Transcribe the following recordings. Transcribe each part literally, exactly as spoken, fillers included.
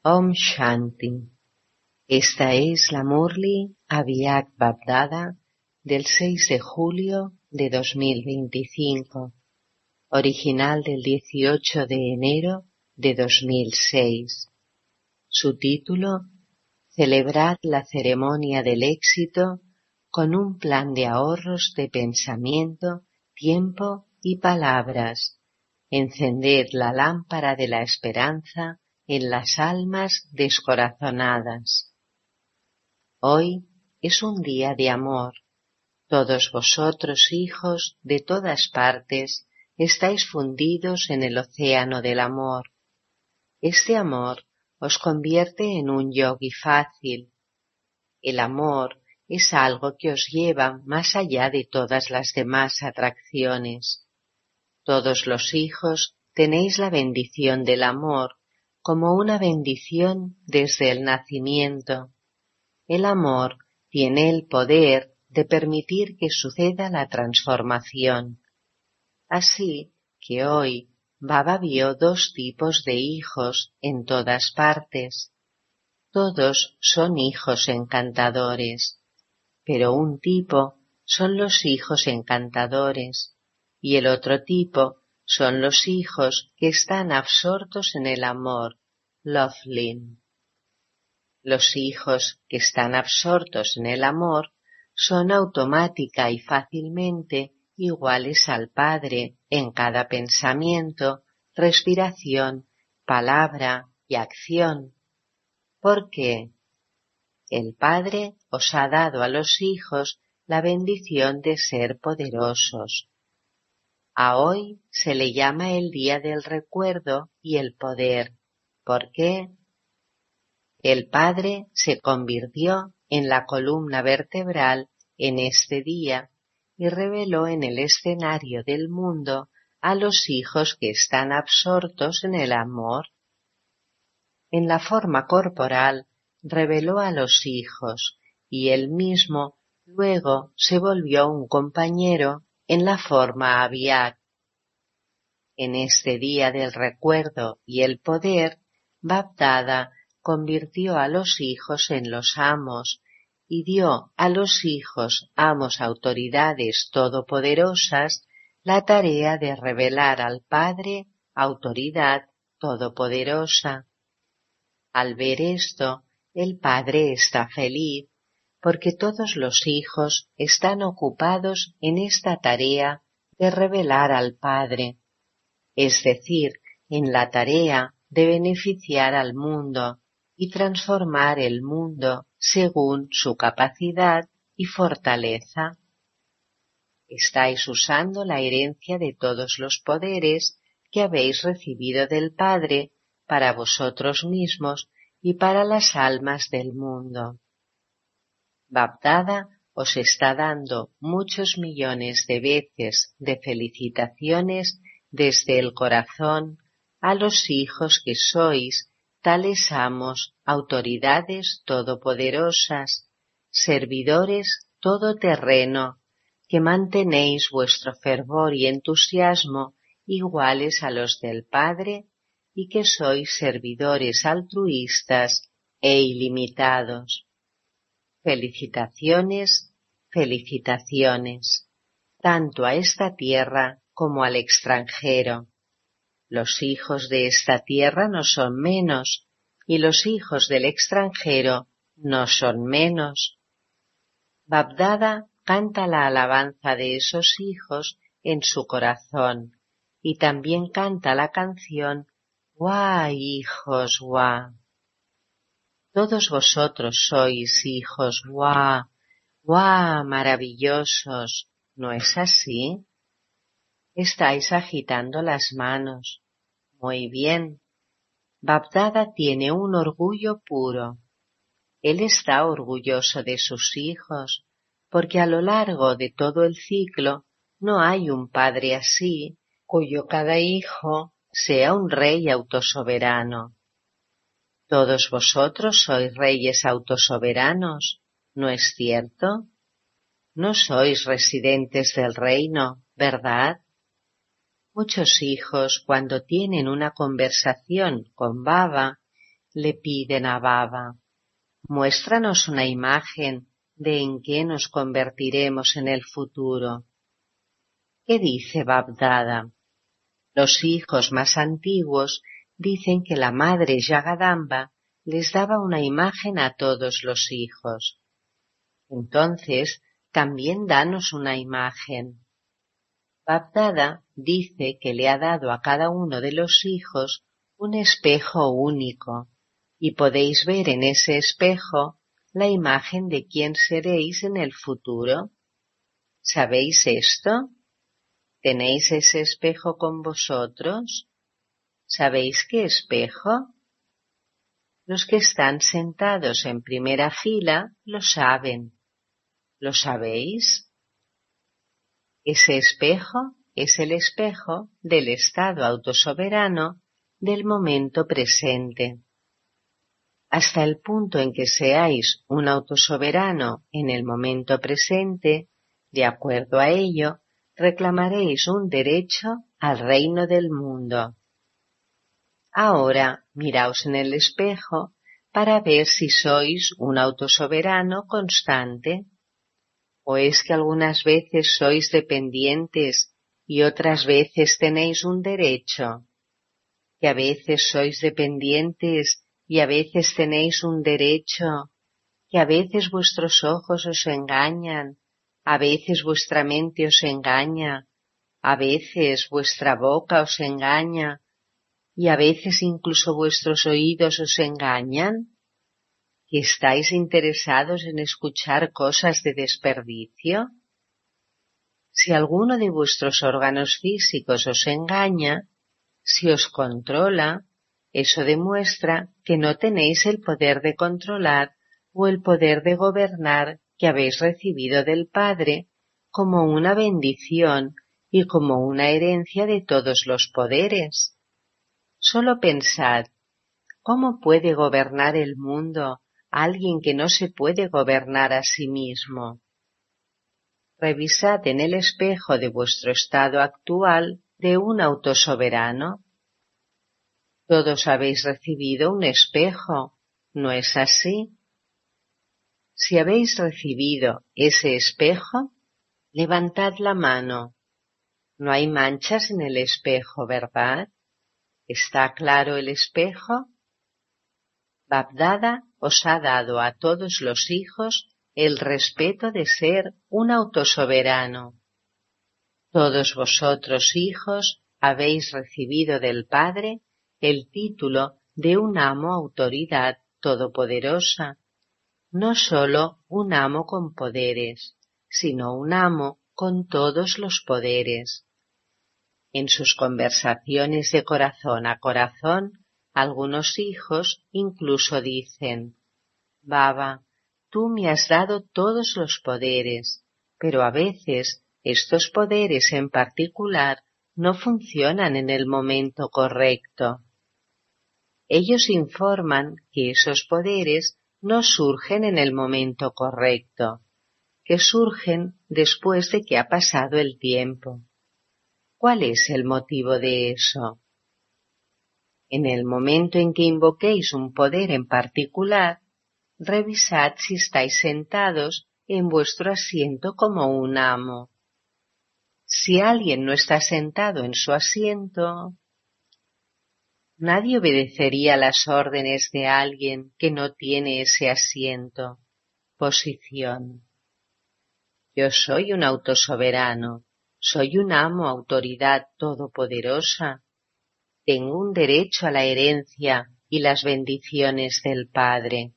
Om Shanti. Esta es la Murli Avyak Bab-Dada del seis de julio de dos mil veinticinco, original del dieciocho de enero de dos mil seis. Su título: Celebrad la ceremonia del éxito con un plan de ahorros de pensamiento, tiempo y palabras. Encended la lámpara de la esperanza en las almas descorazonadas. Hoy es un día de amor. Todos vosotros, hijos de todas partes, estáis fundidos en el océano del amor. Este amor os convierte en un yogi fácil. El amor es algo que os lleva más allá de todas las demás atracciones. Todos los hijos tenéis la bendición del amor como una bendición desde el nacimiento. El amor tiene el poder de permitir que suceda la transformación. Así que hoy Baba vio dos tipos de hijos en todas partes. Todos son hijos encantadores, pero un tipo son los hijos encantadores y el otro tipo son los hijos que están absortos en el amor, Loveling. Los hijos que están absortos en el amor son automática y fácilmente iguales al Padre en cada pensamiento, respiración, palabra y acción. ¿Por qué? El Padre os ha dado a los hijos la bendición de ser poderosos. A hoy se le llama el día del recuerdo y el poder. ¿Por qué? El Padre se convirtió en la columna vertebral en este día y reveló en el escenario del mundo a los hijos que están absortos en el amor. En la forma corporal reveló a los hijos y él mismo luego se volvió un compañero en la forma Avyak. En este día del recuerdo y el poder, Bab-Dada convirtió a los hijos en los amos y dio a los hijos, amos, autoridades todopoderosas, la tarea de revelar al Padre, autoridad todopoderosa. Al ver esto, el Padre está feliz, porque todos los hijos están ocupados en esta tarea de revelar al Padre, es decir, en la tarea de beneficiar al mundo y transformar el mundo según su capacidad y fortaleza. Estáis usando la herencia de todos los poderes que habéis recibido del Padre para vosotros mismos y para las almas del mundo. Bab-Dada os está dando muchos millones de veces de felicitaciones desde el corazón a los hijos que sois tales amos, autoridades todopoderosas, servidores todoterreno, que mantenéis vuestro fervor y entusiasmo iguales a los del Padre y que sois servidores altruistas e ilimitados. Felicitaciones, felicitaciones, tanto a esta tierra como al extranjero. Los hijos de esta tierra no son menos, y los hijos del extranjero no son menos. Bab-Dada canta la alabanza de esos hijos en su corazón, y también canta la canción «Guau, hijos, guau». Todos vosotros sois hijos, guau, guau, maravillosos, ¿no es así? Estáis agitando las manos. Muy bien. Bab-Dada tiene un orgullo puro. Él está orgulloso de sus hijos, porque a lo largo de todo el ciclo no hay un padre así, cuyo cada hijo sea un rey autosoberano. Todos vosotros sois reyes autosoberanos, ¿no es cierto? No sois residentes del reino, ¿verdad? Muchos hijos, cuando tienen una conversación con Baba, le piden a Baba: muéstranos una imagen de en qué nos convertiremos en el futuro. ¿Qué dice Babdada? Los hijos más antiguos dicen que la madre Jagadamba les daba una imagen a todos los hijos. Entonces, también danos una imagen. Babdada dice que le ha dado a cada uno de los hijos un espejo único, y podéis ver en ese espejo la imagen de quién seréis en el futuro. ¿Sabéis esto? ¿Tenéis ese espejo con vosotros? ¿Sabéis qué espejo? Los que están sentados en primera fila lo saben. ¿Lo sabéis? Ese espejo es el espejo del estado autosoberano del momento presente. Hasta el punto en que seáis un autosoberano en el momento presente, de acuerdo a ello, reclamaréis un derecho al reino del mundo. Ahora miraos en el espejo para ver si sois un autosoberano constante. ¿O es que algunas veces sois dependientes y otras veces tenéis un derecho? ¿Que a veces sois dependientes y a veces tenéis un derecho? ¿Que a veces vuestros ojos os engañan, a veces vuestra mente os engaña, a veces vuestra boca os engaña y a veces incluso vuestros oídos os engañan? ¿Que estáis interesados en escuchar cosas de desperdicio? Si alguno de vuestros órganos físicos os engaña, si os controla, eso demuestra que no tenéis el poder de controlar o el poder de gobernar que habéis recibido del Padre como una bendición y como una herencia de todos los poderes. Solo pensad, ¿cómo puede gobernar el mundo alguien que no se puede gobernar a sí mismo? Revisad en el espejo de vuestro estado actual de un autosoberano. Todos habéis recibido un espejo, ¿no es así? Si habéis recibido ese espejo, levantad la mano. No hay manchas en el espejo, ¿verdad? ¿Está claro el espejo? Babdada os ha dado a todos los hijos el respeto de ser un autosoberano. Todos vosotros, hijos, habéis recibido del Padre el título de un amo autoridad todopoderosa, no sólo un amo con poderes, sino un amo con todos los poderes. En sus conversaciones de corazón a corazón, algunos hijos incluso dicen: Baba, tú me has dado todos los poderes, pero a veces estos poderes en particular no funcionan en el momento correcto. Ellos informan que esos poderes no surgen en el momento correcto, que surgen después de que ha pasado el tiempo. ¿Cuál es el motivo de eso? En el momento en que invoquéis un poder en particular, revisad si estáis sentados en vuestro asiento como un amo. Si alguien no está sentado en su asiento, nadie obedecería las órdenes de alguien que no tiene ese asiento, posición. Yo soy un autosoberano, soy un amo autoridad todopoderosa. Tengo un derecho a la herencia y las bendiciones del Padre.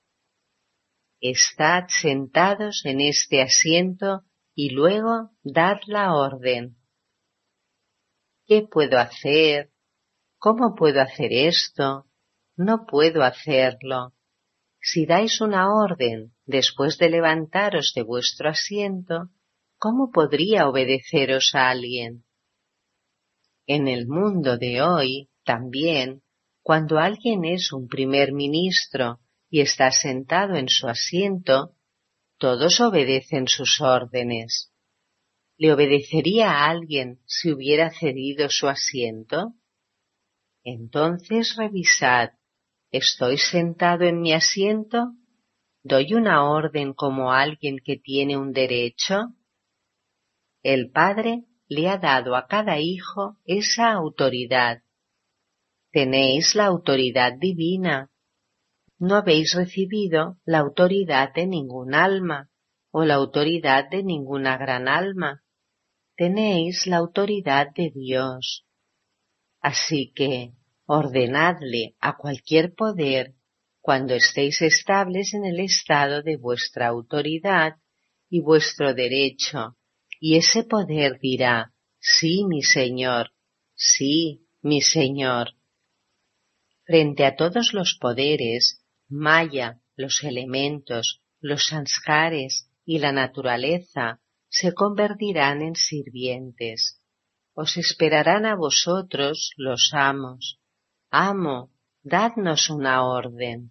Estad sentados en este asiento y luego dad la orden. ¿Qué puedo hacer? ¿Cómo puedo hacer esto? No puedo hacerlo. Si dais una orden después de levantaros de vuestro asiento, ¿cómo podría obedeceros a alguien? En el mundo de hoy, también, cuando alguien es un primer ministro y está sentado en su asiento, todos obedecen sus órdenes. ¿Le obedecería a alguien si hubiera cedido su asiento? Entonces revisad, ¿Estoy sentado en mi asiento? ¿Doy una orden como alguien que tiene un derecho? El Padre le ha dado a cada hijo esa autoridad. Tenéis la autoridad divina. No habéis recibido la autoridad de ningún alma o la autoridad de ninguna gran alma. Tenéis la autoridad de Dios. Así que ordenadle a cualquier poder cuando estéis estables en el estado de vuestra autoridad y vuestro derecho, y ese poder dirá: sí, mi Señor, sí, mi Señor. Frente a todos los poderes, Maya, los elementos, los sanskares y la naturaleza se convertirán en sirvientes. Os esperarán a vosotros los amos. Amo, dadnos una orden.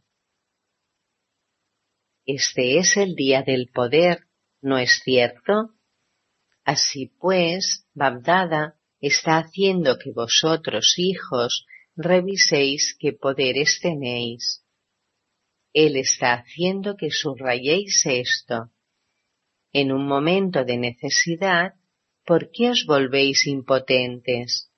Este es el día del poder, ¿no es cierto? Así pues, Babdada está haciendo que vosotros, hijos, reviséis qué poderes tenéis. Él está haciendo que subrayéis esto. En un momento de necesidad, ¿por qué os volvéis impotentes?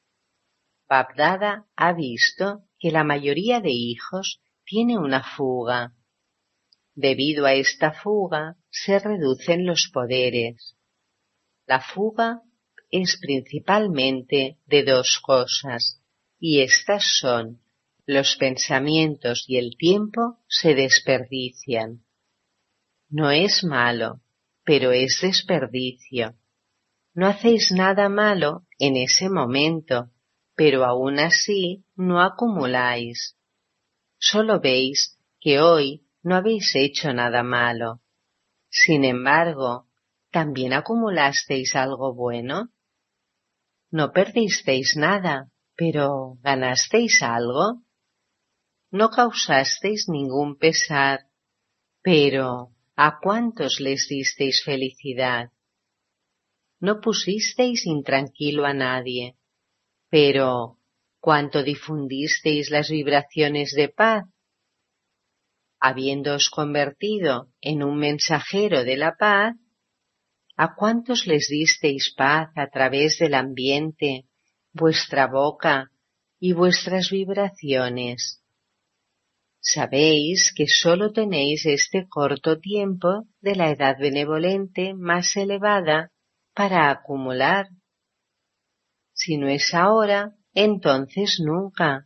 Babdada ha visto que la mayoría de hijos tiene una fuga. Debido a esta fuga, se reducen los poderes. La fuga es principalmente de dos cosas, y estas son: los pensamientos y el tiempo se desperdician. No es malo, pero es desperdicio. No hacéis nada malo en ese momento, pero aún así no acumuláis. Solo veis que hoy no habéis hecho nada malo. Sin embargo, ¿también acumulasteis algo bueno? No perdisteis nada, pero ¿ganasteis algo? No causasteis ningún pesar, pero ¿a cuántos les disteis felicidad? No pusisteis intranquilo a nadie, pero ¿cuánto difundisteis las vibraciones de paz? Habiéndoos convertido en un mensajero de la paz, ¿a cuántos les disteis paz a través del ambiente, vuestra boca y vuestras vibraciones? Sabéis que sólo tenéis este corto tiempo de la edad benevolente más elevada para acumular. Si no es ahora, entonces nunca.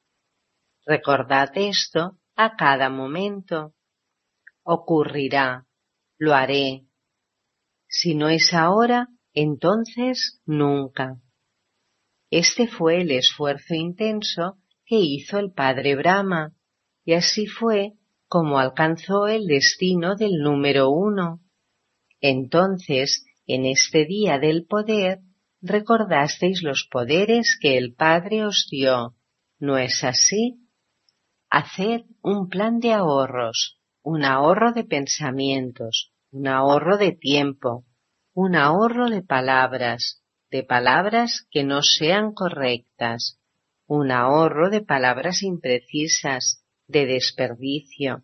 Recordad esto a cada momento. Ocurrirá, lo haré. Si no es ahora, entonces nunca. Este fue el esfuerzo intenso que hizo el padre Brahma, y así fue como alcanzó el destino del número uno. Entonces, en este día del poder, recordasteis los poderes que el Padre os dio, ¿no es así? Haced un plan de ahorros, un ahorro de pensamientos, un ahorro de tiempo, un ahorro de palabras, de palabras que no sean correctas, un ahorro de palabras imprecisas, de desperdicio.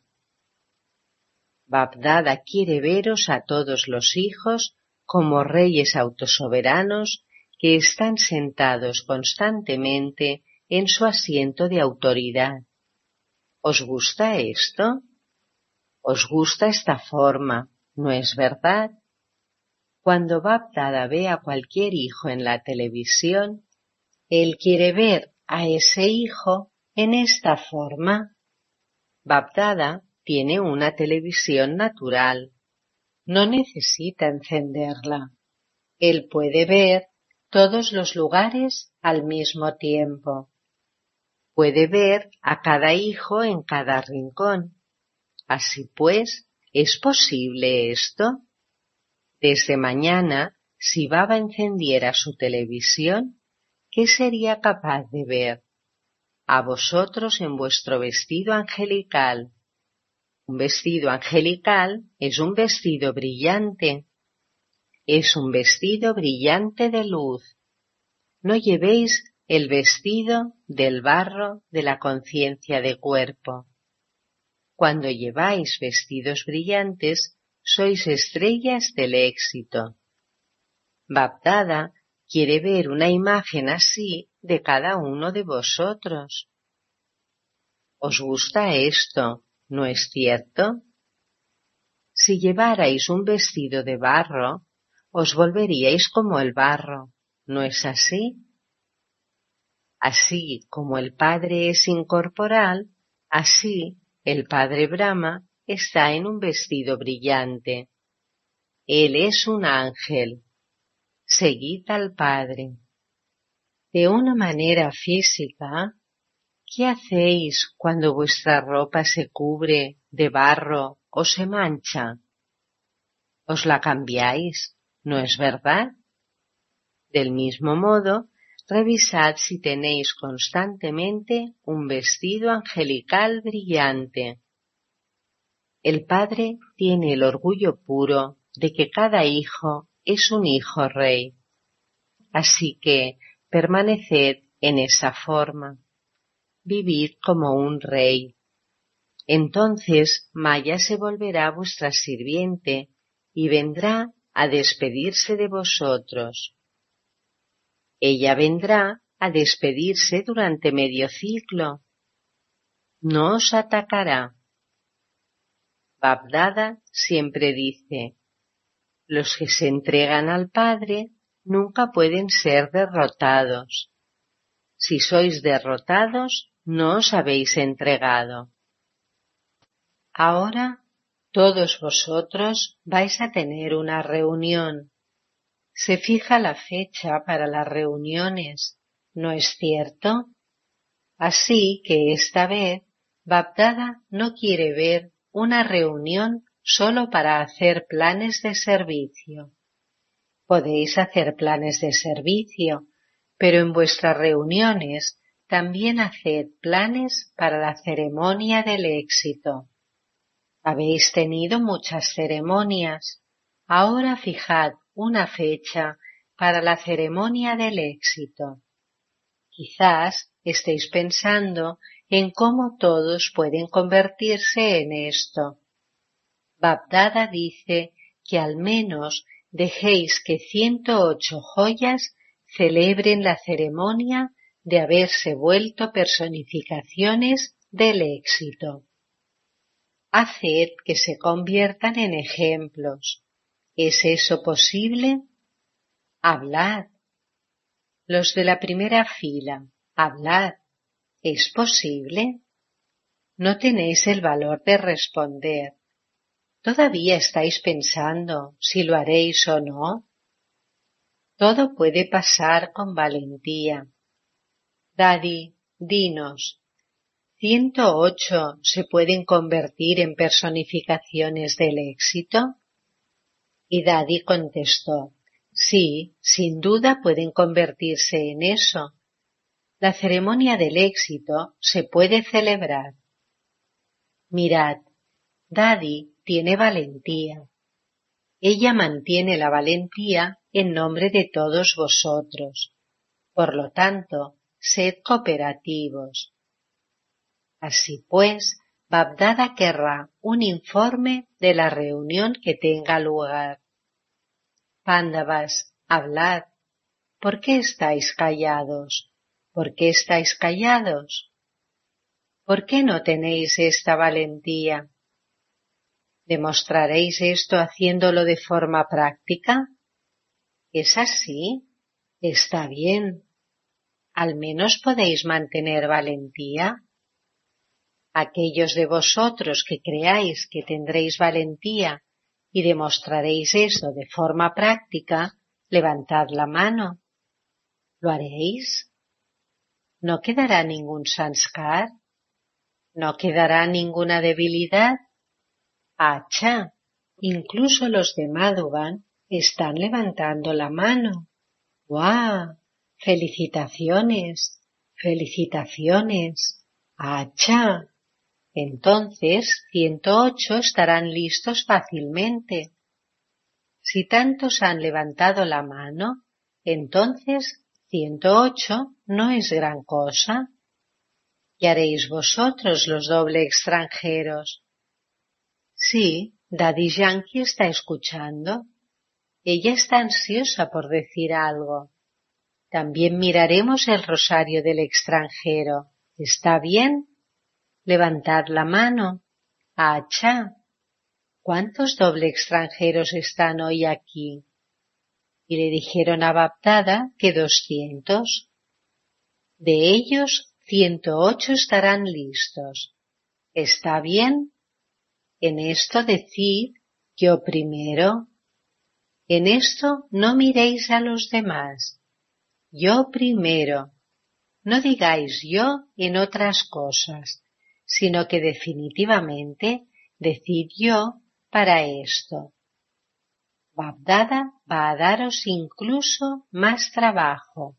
Babdada quiere veros a todos los hijos como reyes autosoberanos que están sentados constantemente en su asiento de autoridad. ¿Os gusta esto? ¿Os gusta esta forma, no es verdad? Cuando Babdada ve a cualquier hijo en la televisión, él quiere ver a ese hijo en esta forma. Babdada tiene una televisión natural. No necesita encenderla. Él puede ver todos los lugares al mismo tiempo. Puede ver a cada hijo en cada rincón. Así pues, ¿es posible esto? Desde mañana, si Baba encendiera su televisión, ¿qué sería capaz de ver? A vosotros en vuestro vestido angelical. Un vestido angelical es un vestido brillante. Es un vestido brillante de luz. No llevéis el vestido del barro de la conciencia de cuerpo. Cuando lleváis vestidos brillantes, sois estrellas del éxito. Bapdada quiere ver una imagen así de cada uno de vosotros. ¿Os gusta esto, no es cierto? Si llevarais un vestido de barro, os volveríais como el barro, ¿no es así? Así como el Padre es incorporal, así el Padre Brahma está en un vestido brillante. Él es un ángel. Seguid al Padre. De una manera física, ¿qué hacéis cuando vuestra ropa se cubre de barro o se mancha? Os la cambiáis, ¿no es verdad? Del mismo modo, revisad si tenéis constantemente un vestido angelical brillante. El Padre tiene el orgullo puro de que cada hijo es un hijo rey. Así que permaneced en esa forma. Vivid como un rey. Entonces Maya se volverá vuestra sirviente y vendrá a despedirse de vosotros. Ella vendrá a despedirse durante medio ciclo. No os atacará. Bapdada siempre dice: los que se entregan al Padre nunca pueden ser derrotados. Si sois derrotados, no os habéis entregado. Ahora todos vosotros vais a tener una reunión. Se fija la fecha para las reuniones, ¿no es cierto? Así que esta vez Bapdada no quiere ver una reunión solo para hacer planes de servicio. Podéis hacer planes de servicio, pero en vuestras reuniones también haced planes para la ceremonia del éxito. Habéis tenido muchas ceremonias. Ahora fijad una fecha para la ceremonia del éxito. Quizás estéis pensando en cómo todos pueden convertirse en esto. Bapdada dice que al menos dejéis que ciento ocho joyas celebren la ceremonia de haberse vuelto personificaciones del éxito. Haced que se conviertan en ejemplos. ¿Es eso posible? Hablad. Los de la primera fila, hablad. ¿Es posible? No tenéis el valor de responder. ¿Todavía estáis pensando si lo haréis o no? Todo puede pasar con valentía. Daddy, dinos, ¿ciento ocho se pueden convertir en personificaciones del éxito? Y Daddy contestó: sí, sin duda pueden convertirse en eso. La ceremonia del éxito se puede celebrar. Mirad, Daddy tiene valentía. Ella mantiene la valentía en nombre de todos vosotros. Por lo tanto, sed cooperativos. Así pues, Bapdada querrá un informe de la reunión que tenga lugar. Pándavas, hablad. ¿Por qué estáis callados? ¿Por qué estáis callados? ¿Por qué no tenéis esta valentía? ¿Demostraréis esto haciéndolo de forma práctica? ¿Es así? Está bien. ¿Al menos podéis mantener valentía? Aquellos de vosotros que creáis que tendréis valentía y demostraréis eso de forma práctica, levantad la mano. ¿Lo haréis? ¿No quedará ningún sanskar? ¿No quedará ninguna debilidad? ¡Acha! Incluso los de Madhuban están levantando la mano. ¡Guau! ¡Felicitaciones! ¡Felicitaciones! ¡Acha! Entonces ciento ocho estarán listos fácilmente. Si tantos han levantado la mano, entonces ciento ocho no es gran cosa. ¿Qué haréis vosotros los doble extranjeros? Sí, Daddy Yankee está escuchando. Ella está ansiosa por decir algo. También miraremos el rosario del extranjero. ¿Está bien? Levantad la mano. ¡Achá! ¿Cuántos doble extranjeros están hoy aquí? Y le dijeron a Babdada que doscientos. De ellos, ciento ocho estarán listos. ¿Está bien? En esto decid yo primero. En esto no miréis a los demás. Yo primero. No digáis yo en otras cosas, sino que definitivamente decid yo para esto. Babdada va a daros incluso más trabajo.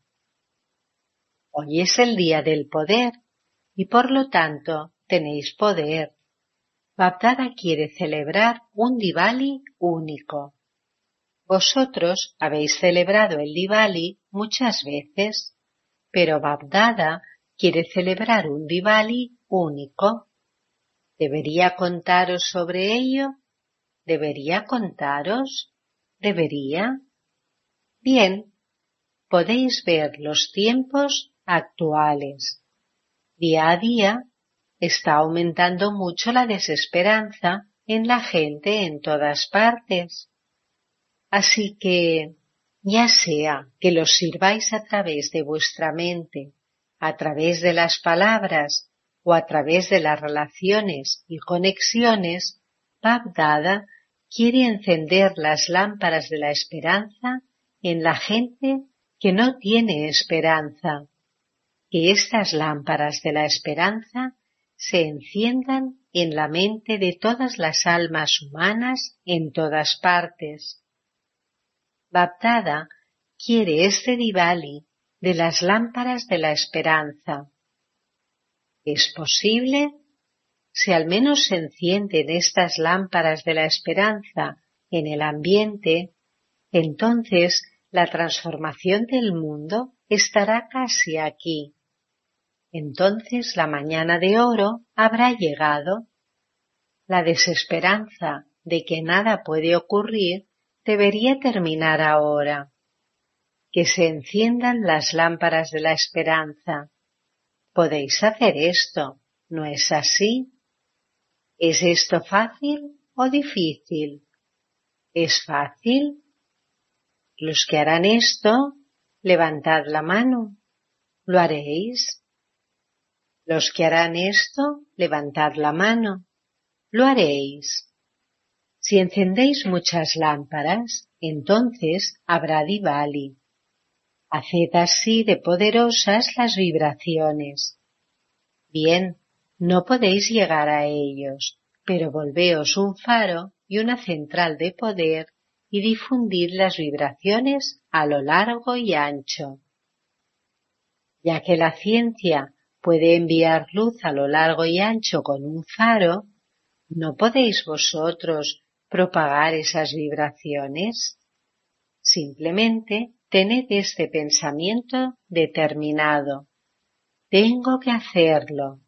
Hoy es el día del poder y por lo tanto tenéis poder. Babdada quiere celebrar un Diwali único. Vosotros habéis celebrado el Diwali muchas veces, pero Babdada quiere celebrar un Diwali único. ¿Debería contaros sobre ello? ¿Debería contaros? ¿Debería? Bien, podéis ver los tiempos actuales. Día a día está aumentando mucho la desesperanza en la gente en todas partes. Así que, ya sea que los sirváis a través de vuestra mente, a través de las palabras o a través de las relaciones y conexiones, Babdada quiere encender las lámparas de la esperanza en la gente que no tiene esperanza. Que estas lámparas de la esperanza se enciendan en la mente de todas las almas humanas en todas partes. Babdada quiere este Diwali de las lámparas de la esperanza. ¿Es posible? Si al menos se encienden estas lámparas de la esperanza en el ambiente, entonces la transformación del mundo estará casi aquí. Entonces la mañana de oro habrá llegado. La desesperanza de que nada puede ocurrir debería terminar ahora. Que se enciendan las lámparas de la esperanza. Podéis hacer esto, ¿no es así? ¿Es esto fácil o difícil? ¿Es fácil? Los que harán esto, levantad la mano. ¿Lo haréis? Los que harán esto, levantad la mano. ¿Lo haréis? Si encendéis muchas lámparas, entonces habrá Diwali. Haced así de poderosas las vibraciones. Bien, no podéis llegar a ellos, pero volveos un faro y una central de poder y difundid las vibraciones a lo largo y ancho. Ya que la ciencia puede enviar luz a lo largo y ancho con un faro, ¿no podéis vosotros propagar esas vibraciones? Simplemente tened este pensamiento determinado. Tengo que hacerlo.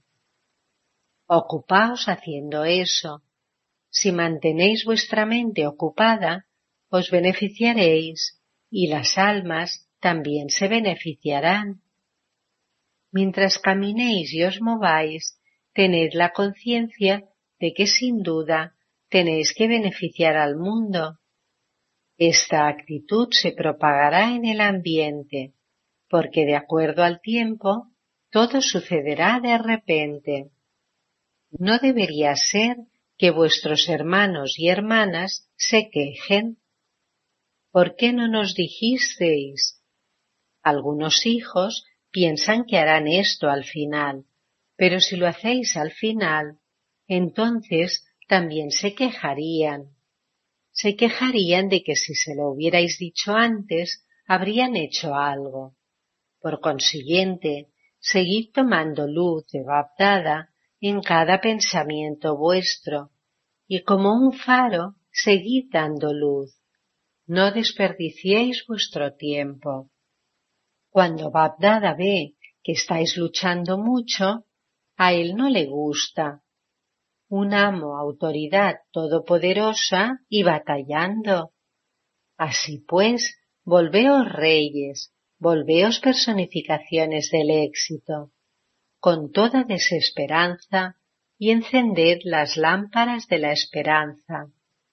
Ocupaos haciendo eso. Si mantenéis vuestra mente ocupada, os beneficiaréis y las almas también se beneficiarán. Mientras caminéis y os mováis, tened la conciencia de que sin duda tenéis que beneficiar al mundo. Esta actitud se propagará en el ambiente, porque de acuerdo al tiempo, todo sucederá de repente. No debería ser que vuestros hermanos y hermanas se quejen. ¿Por qué no nos dijisteis? Algunos hijos piensan que harán esto al final, pero si lo hacéis al final, entonces también se quejarían. Se quejarían de que si se lo hubierais dicho antes, habrían hecho algo. Por consiguiente, seguid tomando luz de Babdada en cada pensamiento vuestro, y como un faro, seguid dando luz. No desperdiciéis vuestro tiempo. Cuando Bab-Dada ve que estáis luchando mucho, a él no le gusta. Un amo, autoridad todopoderosa y batallando. Así pues, volveos reyes, volveos personificaciones del éxito, con toda desesperanza, y encended las lámparas de la esperanza.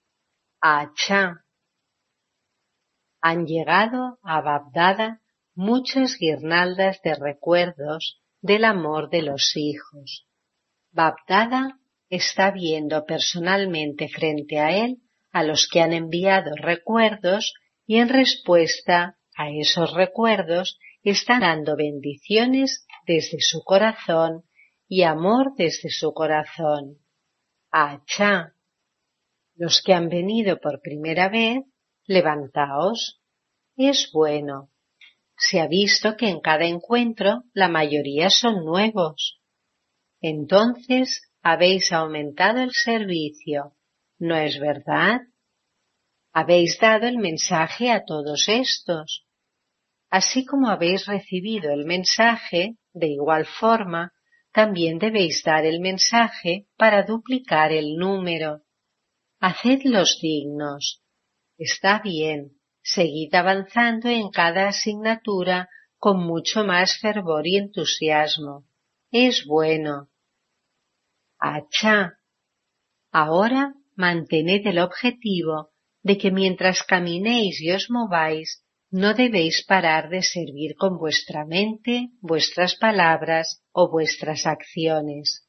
¡Achá! Han llegado a Bab-Dada muchas guirnaldas de recuerdos del amor de los hijos. Bab-Dada está viendo personalmente frente a él a los que han enviado recuerdos y en respuesta a esos recuerdos están dando bendiciones desde su corazón y amor desde su corazón. ¡Achá! Los que han venido por primera vez, levantaos. Es bueno. Se ha visto que en cada encuentro la mayoría son nuevos. Entonces habéis aumentado el servicio, ¿no es verdad? Habéis dado el mensaje a todos estos. Así como habéis recibido el mensaje, de igual forma, también debéis dar el mensaje para duplicar el número. Hacedlos dignos. Está bien, seguid avanzando en cada asignatura con mucho más fervor y entusiasmo. Es bueno. ¡Achá! Ahora mantened el objetivo de que mientras caminéis y os mováis, no debéis parar de servir con vuestra mente, vuestras palabras o vuestras acciones.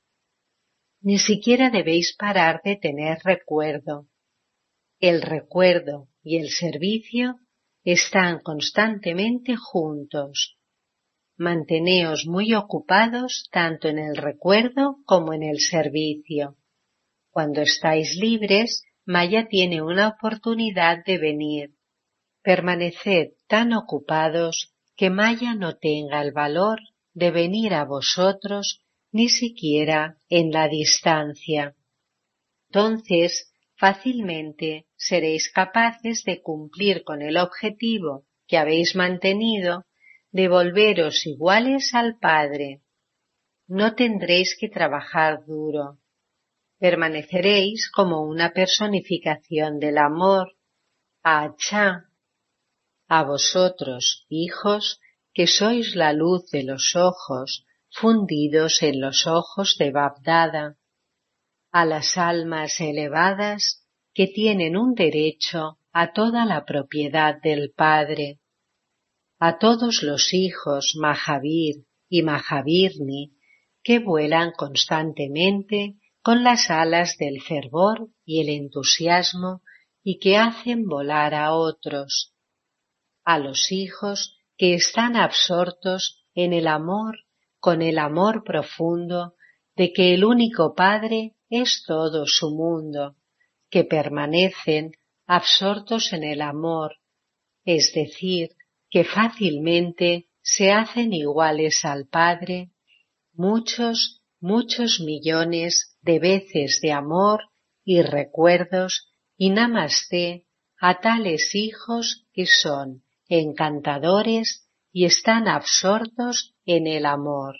Ni siquiera debéis parar de tener recuerdo. El recuerdo y el servicio están constantemente juntos. Manteneos muy ocupados tanto en el recuerdo como en el servicio. Cuando estáis libres, Maya tiene una oportunidad de venir. Permaneced tan ocupados que Maya no tenga el valor de venir a vosotros ni siquiera en la distancia. Entonces, fácilmente seréis capaces de cumplir con el objetivo que habéis mantenido de volveros iguales al Padre. No tendréis que trabajar duro. Permaneceréis como una personificación del amor. ¡Achá! A vosotros, hijos, que sois la luz de los ojos, fundidos en los ojos de Bab-Dada. A las almas elevadas que tienen un derecho a toda la propiedad del Padre. A todos los hijos Mahavir y Mahavirni que vuelan constantemente con las alas del fervor y el entusiasmo y que hacen volar a otros. A los hijos que están absortos en el amor, con el amor profundo de que el único Padre es todo su mundo, que permanecen absortos en el amor, es decir, que fácilmente se hacen iguales al Padre, muchos, muchos millones de veces de amor y recuerdos y namasté a tales hijos que son encantadores y están absortos en el amor.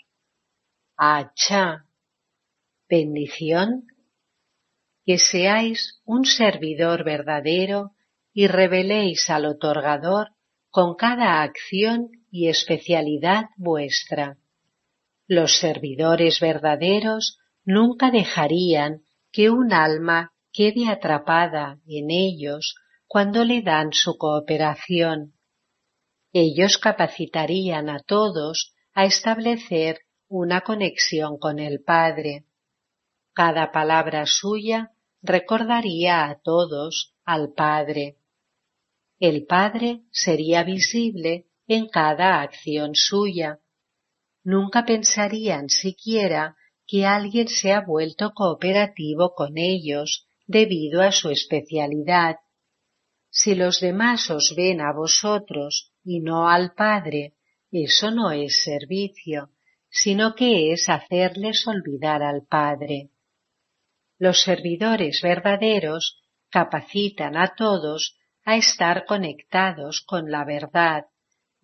¡Achá! Bendición. Que seáis un servidor verdadero y reveléis al otorgador con cada acción y especialidad vuestra. Los servidores verdaderos nunca dejarían que un alma quede atrapada en ellos cuando le dan su cooperación. Ellos capacitarían a todos a establecer una conexión con el Padre. Cada palabra suya recordaría a todos al Padre. El Padre sería visible en cada acción suya. Nunca pensarían siquiera que alguien se ha vuelto cooperativo con ellos debido a su especialidad. Si los demás os ven a vosotros y no al Padre, eso no es servicio, sino que es hacerles olvidar al Padre. Los servidores verdaderos capacitan a todos a estar conectados con la verdad,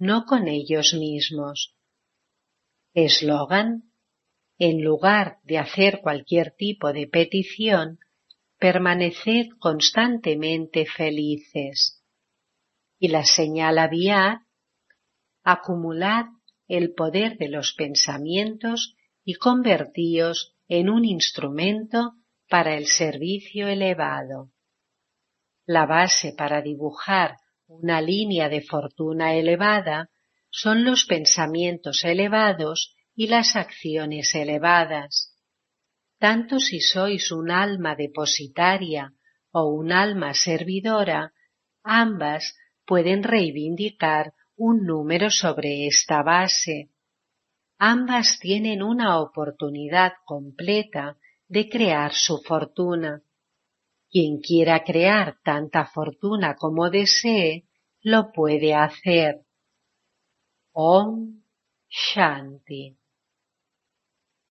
no con ellos mismos. Eslogan: en lugar de hacer cualquier tipo de petición, permaneced constantemente felices. Y la señal Aviat: acumulad el poder de los pensamientos y convertíos en un instrumento para el servicio elevado. La base para dibujar una línea de fortuna elevada son los pensamientos elevados y las acciones elevadas. Tanto si sois un alma depositaria o un alma servidora, ambas pueden reivindicar un número sobre esta base. Ambas tienen una oportunidad completa de crear su fortuna. Quien quiera crear tanta fortuna como desee, lo puede hacer. Om Shanti.